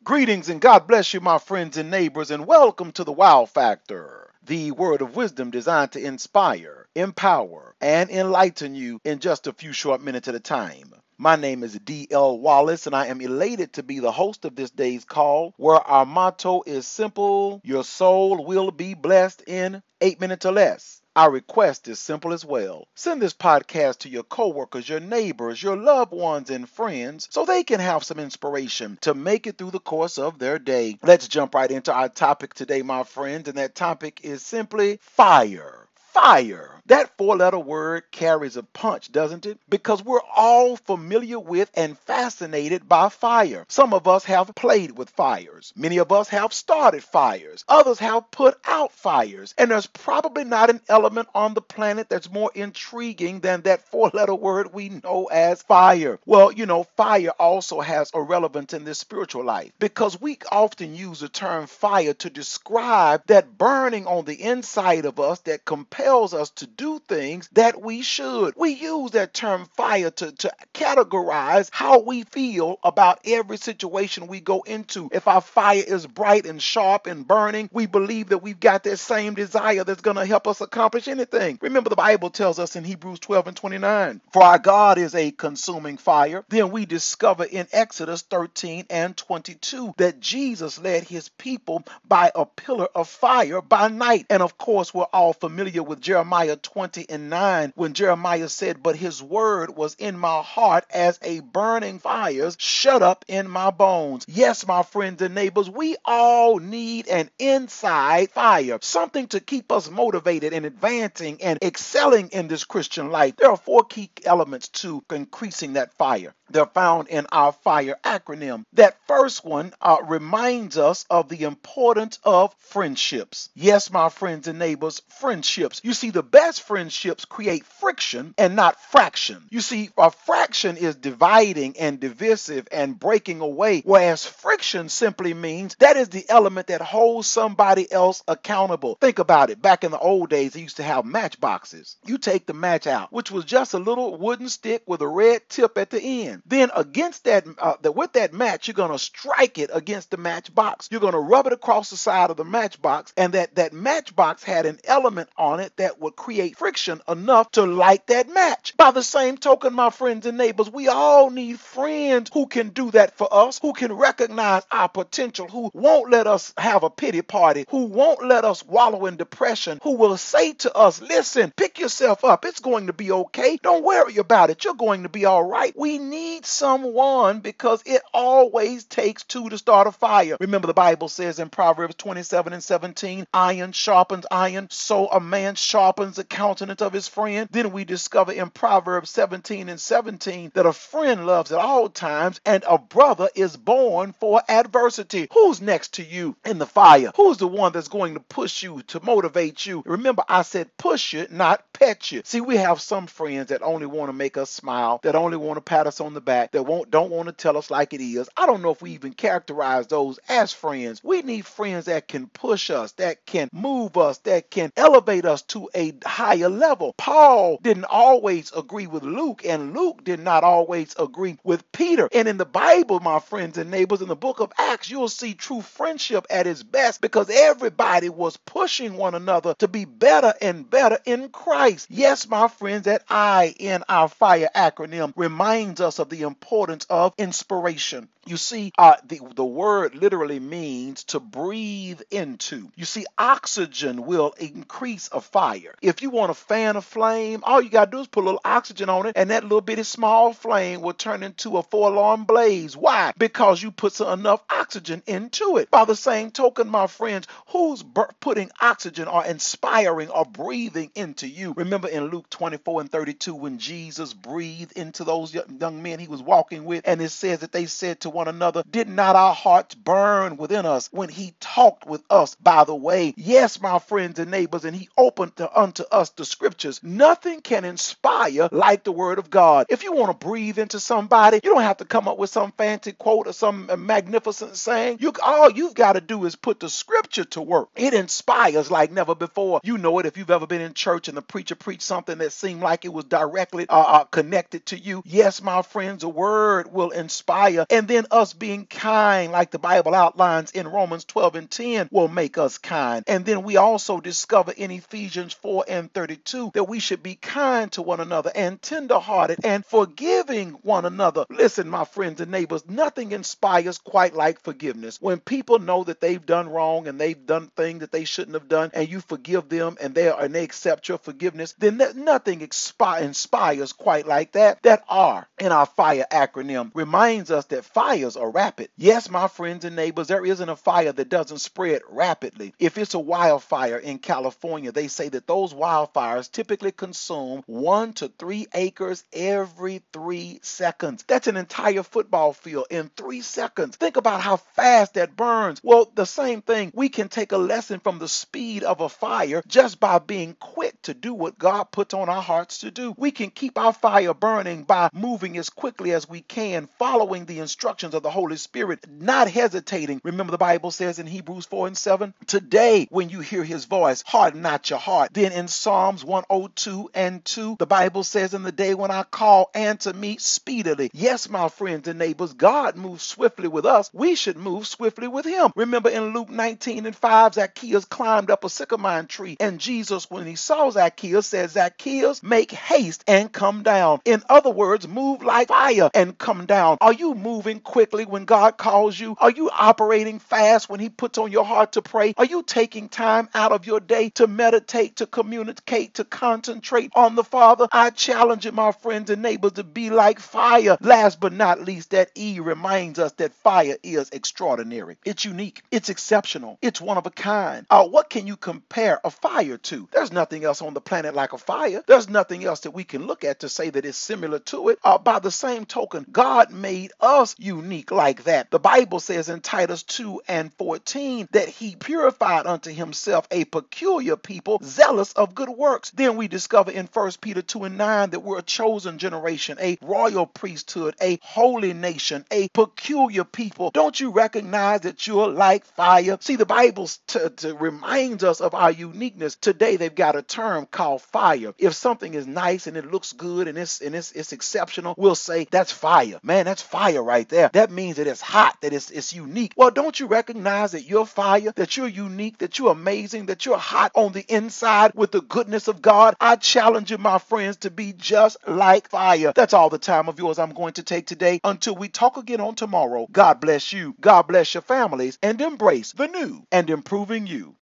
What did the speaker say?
Greetings and God bless you, my friends and neighbors, and welcome to the Wow Factor, the word of wisdom designed to inspire, empower, and enlighten you in just a few short minutes at a time. My name is D.L. Wallace, and I am elated to be the host of this day's call, where our motto is simple: your soul will be blessed in 8 minutes or less. Our request is simple as well. Send this podcast to your coworkers, your neighbors, your loved ones, and friends so they can have some inspiration to make it through the course of their day. Let's jump right into our topic today, my friends, and that topic is simply fire. Fire. That four-letter word carries a punch, doesn't it? Because we're all familiar with and fascinated by fire. Some of us have played with fires. Many of us have started fires. Others have put out fires. And there's probably not an element on the planet that's more intriguing than that four-letter word we know as fire. Well, fire also has a relevance in this spiritual life because we often use the term fire to describe that burning on the inside of us that compels us to do things that we should. We use that term fire to categorize how we feel about every situation we go into. If our fire is bright and sharp and burning, we believe that we've got that same desire that's going to help us accomplish anything. Remember, the Bible tells us in Hebrews 12 and 29, for our God is a consuming fire. Then we discover in Exodus 13 and 22 that Jesus led his people by a pillar of fire by night. And of course, we're all familiar with Jeremiah 20 and 9 when Jeremiah said, but his word was in my heart as a burning fire shut up in my bones. Yes, my friends and neighbors, we all need an inside fire, something to keep us motivated and advancing and excelling in this Christian life. There are four key elements to increasing that fire. They're found in our FIRE acronym. That first one reminds us of the importance of friendships. Yes, my friends and neighbors, friendships. You see, the best friendships create friction and not fraction. You see, a fraction is dividing and divisive and breaking away, whereas friction simply means that is the element that holds somebody else accountable. Think about it. Back in the old days, they used to have matchboxes. You take the match out, which was just a little wooden stick with a red tip at the end. Then against with that match, you're going to strike it against the matchbox. You're going to rub it across the side of the matchbox, and that matchbox had an element on it that would create friction enough to light that match. By the same token, my friends and neighbors, we all need friends who can do that for us, who can recognize our potential, who won't let us have a pity party, who won't let us wallow in depression, who will say to us, listen, pick yourself up. It's going to be okay. Don't worry about it. You're going to be all right. We need someone because it always takes two to start a fire. Remember, the Bible says in Proverbs 27 and 17, iron sharpens iron, so a man sharpens the countenance of his friend. Then we discover in Proverbs 17 and 17 that a friend loves at all times and a brother is born for adversity. Who's next to you in the fire? Who's the one that's going to push you, to motivate you? Remember, I said push you, not pet you. See, we have some friends that only want to make us smile, that only want to pat us on the back, that don't want to tell us like it is. I don't know if we even characterize those as friends. We need friends that can push us, that can move us, that can elevate us to a higher level. Paul didn't always agree with Luke, and Luke did not always agree with Peter. And in the Bible, my friends and neighbors, in the book of Acts, you'll see true friendship at its best because everybody was pushing one another to be better and better in Christ. Yes, my friends, that I in our FIRE acronym reminds us of the importance of inspiration. You see, the word literally means to breathe into. You see, oxygen will increase a fire. If you want to fan a flame, all you got to do is put a little oxygen on it, and that little bitty small flame will turn into a four-alarm blaze. Why? Because you put enough oxygen into it. By the same token, my friends, who's putting oxygen or inspiring or breathing into you? Remember in Luke 24 and 32 when Jesus breathed into those young men he was walking with, and it says that they said to one another, did not our hearts burn within us when he talked with us by the way? Yes, my friends and neighbors, and he opened unto us the scriptures. Nothing can inspire like the word of God. If you want to breathe into somebody, you don't have to come up with some fancy quote or some magnificent saying. All you've got to do is put the scripture to work. It inspires like never before. You know it if you've ever been in church and the preacher preached something that seemed like it was directly connected to you. Yes, my friend, friends, the word will inspire, and then us being kind, like the Bible outlines in Romans 12 and 10, will make us kind. And then we also discover in Ephesians 4 and 32 that we should be kind to one another and tenderhearted and forgiving one another. Listen, my friends and neighbors, nothing inspires quite like forgiveness. When people know that they've done wrong and they've done things that they shouldn't have done, and you forgive them and they accept your forgiveness, then nothing inspires quite like that. That R in our FIRE acronym reminds us that fires are rapid. Yes, my friends and neighbors, there isn't a fire that doesn't spread rapidly. If it's a wildfire in California, they say that those wildfires typically consume 1 to 3 acres every 3 seconds. That's an entire football field in 3 seconds. Think about how fast that burns. Well, the same thing, we can take a lesson from the speed of a fire just by being quick to do what God puts on our hearts to do. We can keep our fire burning by moving as quickly as we can, following the instructions of the Holy Spirit, not hesitating. Remember, the Bible says in Hebrews 4 and 7, today when you hear his voice, harden not your heart. Then in Psalms 102 and 2, the Bible says, in the day when I call, answer me speedily. Yes, my friends and neighbors, God moves swiftly with us. We should move swiftly with him. Remember in Luke 19 and 5, Zacchaeus climbed up a sycamore tree, and Jesus, when he saw Zacchaeus, said, Zacchaeus, make haste and come down. In other words, move like fire and come down. Are you moving quickly when God calls you? Are you operating fast when he puts on your heart to pray? Are you taking time out of your day to meditate, to communicate, to concentrate on the Father? I challenge you, my friends and neighbors, to be like fire. Last but not least, that E reminds us that fire is extraordinary. It's unique. It's exceptional. It's one of a kind. What can you compare a fire to? There's nothing else on the planet like a fire. There's nothing else that we can look at to say that it's similar to it. By the same token, God made us unique like that. The Bible says in Titus 2 and 14 that he purified unto himself a peculiar people, zealous of good works. Then we discover in 1 Peter 2 and 9 that we're a chosen generation, a royal priesthood, a holy nation, a peculiar people. Don't you recognize that you're like fire? See, the Bible reminds us of our uniqueness. Today they've got a term called fire. If something is nice and it looks good and it's exceptional, we'll say that's fire. Man, that's fire right there. That means that it's hot, that it's unique. Well, don't you recognize that you're fire, that you're unique, that you're amazing, that you're hot on the inside with the goodness of God? I challenge you, my friends, to be just like fire. That's all the time of yours I'm going to take today. Until we talk again on tomorrow, God bless you, God bless your families, and embrace the new and improving you.